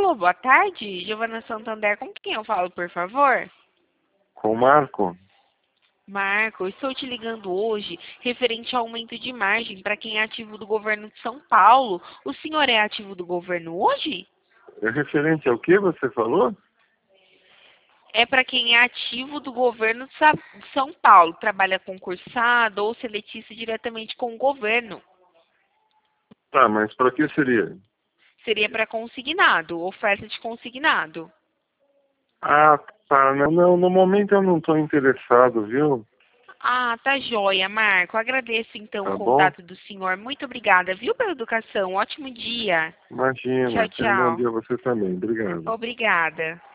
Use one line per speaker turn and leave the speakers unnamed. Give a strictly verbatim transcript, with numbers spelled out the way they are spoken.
Alô, boa tarde. Giovana Santander, com quem eu falo, por favor?
Com o Marco?
Marco, eu estou te ligando hoje referente ao aumento de margem para quem é ativo do governo de São Paulo. O senhor é ativo do governo hoje?
É referente ao que você falou?
É para quem é ativo do governo de Sa- de São Paulo, trabalha concursado ou seletista diretamente com o governo.
Tá, mas para que seria?
Seria para consignado, oferta de consignado.
Ah, tá. Não, não, no momento eu não estou interessado, viu?
Ah, tá joia, Marco. Agradeço então o
Tá bom?
contato do senhor. Muito obrigada, viu, pela educação. Ótimo dia. Tchau,
Imagina. Tenha um bom
tchau.
dia você também. Obrigado.
Obrigada.